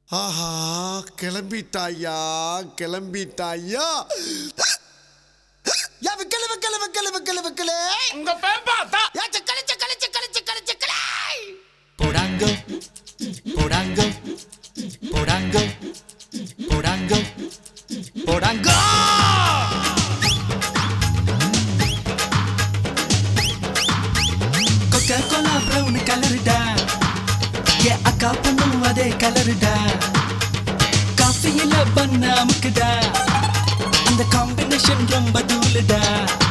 ஆஹா, கிளம்பிட்டாயா கிளம்பிட்டாயா. உங்க பேம்பாத்தா Porango, porango, porango, porango, porango. Coca-Cola brown color da, yeah akka pannu ade color da. Coffee ila banna mukda, and the combination romba dool da.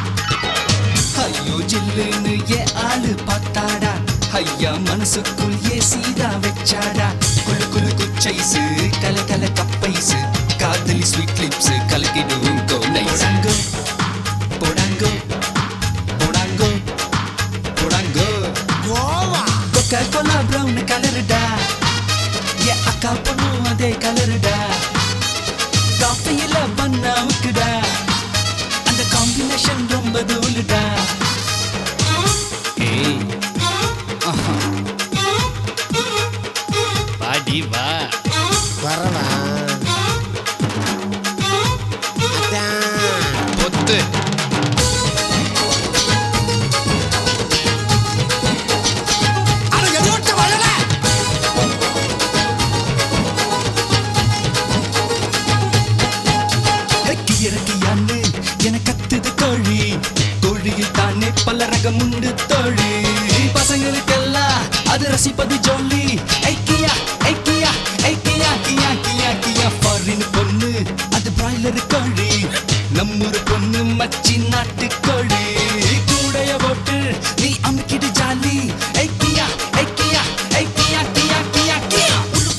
Ayyo jillunu ye aalu pathada. ஐயா மனசுக்குள் ஏசிதா வெச்சாடா குளு குளு குச்சைசு கல கல கப்பைசு காதலி sweet lips கலக்கிடுவோம் கோனைசு போடாங்கோ போடாங்கோ போடாங்கோ கோவா கொக்கா கோலா பிரவுன் கலருடா ஏ அக்கா பொண்ணு அதே கலருடா காஃபியில பண்ணா முக்குடா அந்த காம்பினேஷன் ரொம்ப தூளுடா ஏய் பாடி வா வரவா பொத்து இறக்கியான்னு என கத்துது கோழி கோழியில் தானே பல ரகம் உண்டு தோழி பசங்களுக்கெல்லாம் அது ரசிப்பது ஜோலி ஐக்கியா ஐக்கியா ஐக்கியா கியா கியா கியா ஃபாரின் பொண்ணு அது பிராய்லர் கோழி நம்மூர் பொண்ணு மச்சி நாட்டு கோழி கூடைய போட்டு நீ அமுக்கிடு ஜாலி ஐக்கியா ஐக்கியா ஐக்கியா கியா கியா கியா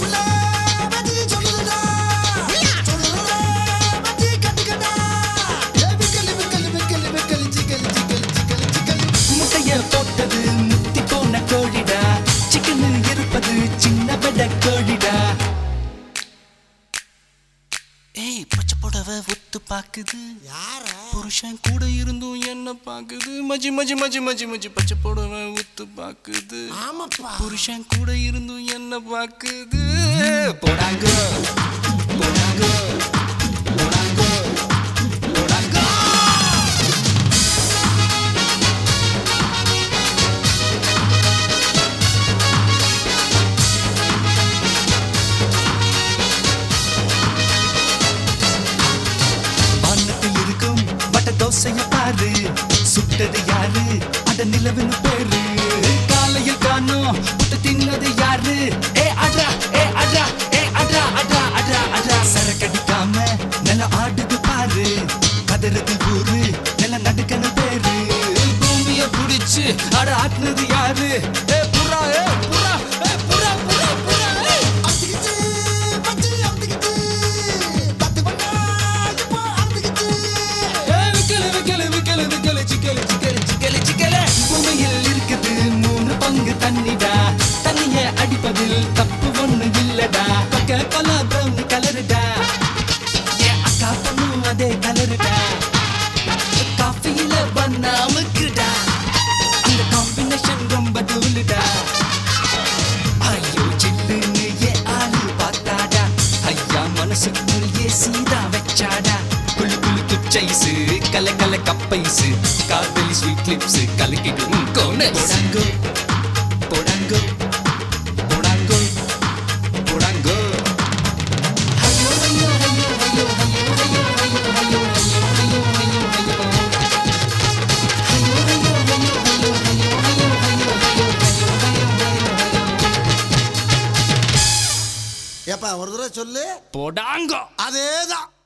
முட்டைய போட்டது முத்தி போன கோழிடா சிக்கன் இருப்பது சின்ன பெட கோழிடா ஏய் பச்சை புடவை ஒத்து பாக்குது புருஷன் கூட இருந்தும் என்ன பாக்குது மஜி மஜி மஜி மஜி மஜி பச்சை புடவை ஒத்து பாக்குது புருஷன் கூட இருந்தும் என்ன பாக்குது போடாங்க போடாங்க போடாங்க போடாங்க தோசைய பாரு சுட்டது யாரு அட நிலவுன்னு பேரு காலையில் காணோம் புட்டு தின்னது யாரு ஏ அட்ரா ஏ அட்ரா ஏ அட்ரா அட்ரா அட்ரா அட்ரா சரக்கடிக்காம நில ஆடுது பாரு கதறது ஊரு நில நடுக்கன பேரு பூமிய புடிச்சு அட ஆட்டுனது யாரு ஏ புறா ஏ புறா ஏ புறா புறா புறா பூமியில் இருக்குது 3 பங்கு தண்ணிடா தண்ணிய அடிப்பதில் தப்பு ஒண்ணு இல்லடா கொக்கா கோலா பிரவுன் கலருடா ஏ அக்கா பொண்ணு அதே கலருடா காஃபியில பண்ணா முக்குடா அந்த காம்பினேஷன் ரொம்ப தூளுடா ஐயோ ஜில்லுன்னு ஏ ஆளு பார்த்தாடா ஐயா மனசுக்குள் ஏசிதா வெச்சாடா குளு குளு குச்சைசு கல கல கப்பைசு காதலி ஸ்வீட் லிப்ஸ் கலக்கிடும் கோனைசு போடாங்கோ போடாங்கோ போடாங்கோ ஐயோ ஐயோ ஐயோ ஐயோ ஐயோ ஐயோ ஐயோ ஐயோ ஐயோ ஏப்பா ஒரு தடவை சொல்லு. போடாங்கோ அதேதான்.